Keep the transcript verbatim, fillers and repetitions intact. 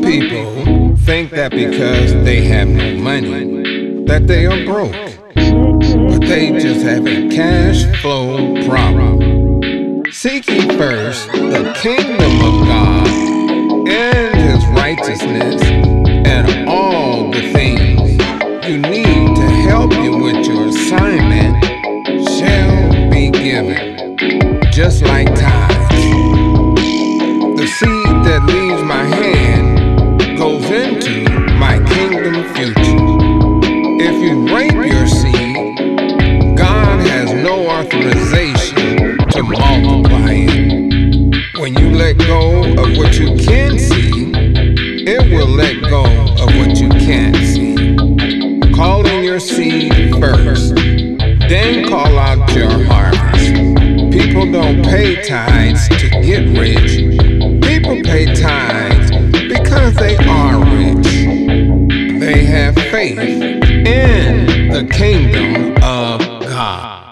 people think that because they have no money, that they are broke. But they just have a cash flow problem. Seek ye first the kingdom of God and His righteousness, and all the things you need to help you with your assignment shall be given, just like tithes. The seed that leaves my hand goes into my kingdom future. If you rape your seed, God has no authorization to multiply it. When you let go of what you can see, it will let go of what you can't see. Call in your seed first, then call out your harvest. People don't pay tithes to get rich. People pay tithes because they are rich. They have faith in the kingdom of God.